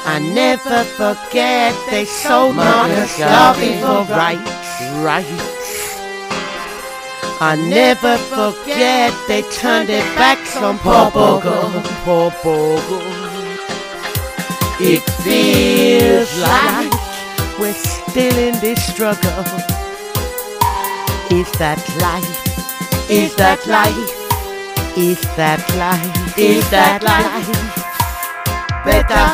I never forget they sold Marcus for rights. I never forget they turned their backs on poor Bogle. It feels like we're still in this struggle. Is that life? Is that life? Is that life? Is that life? Better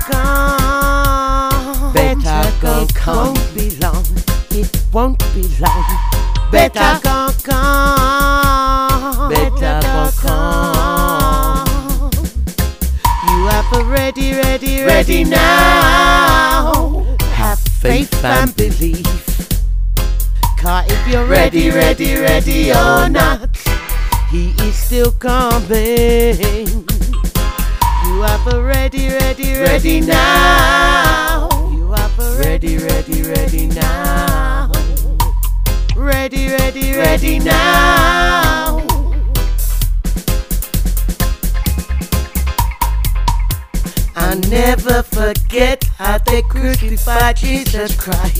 go, won't be long. It won't be long. Better go, You have a ready now. Have faith and belief. 'Cause if you're ready or not, he is still coming. You have a ready now. You have a ready now. Ready now. I never forget how they crucified Jesus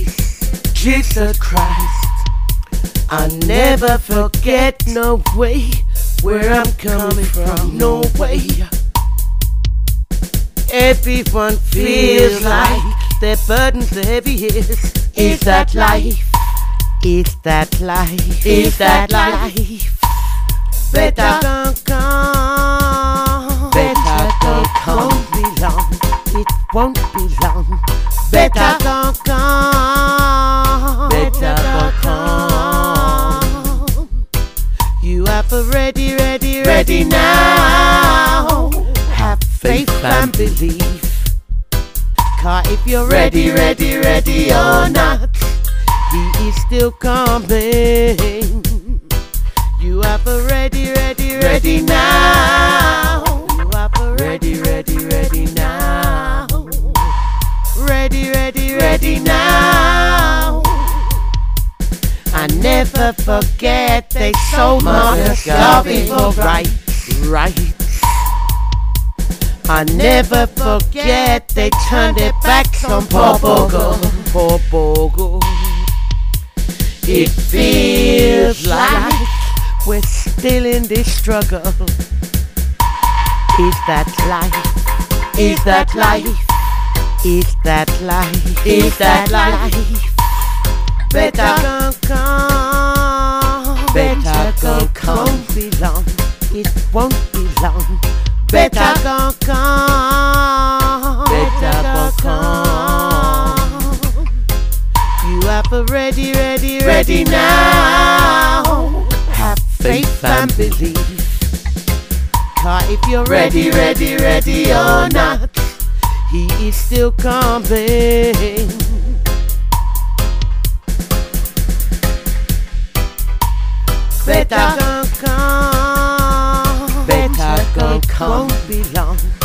Christ. I never forget, no way, where I'm coming from, no way. Everyone feels like their burdens are heavy. Is that life? Is that life? Is that life? Better go, won't be long. It won't be long. Better go, You have a ready now. Have faith and belief. 'Cause if you're ready or not, he is still coming. You have a ready now. You have a ready now. Ready now. I never forget they sold Marcus for rights. I never forget they turned their backs on poor Bogle. It feels like we're still in this struggle. Is that life? Is that life? Is that life? Is that life? Better go, won't be long. It won't be long. Better go, You have a ready now. Have faith and belief. 'Cause if you're ready or not, he is still coming. Better go, won't be long.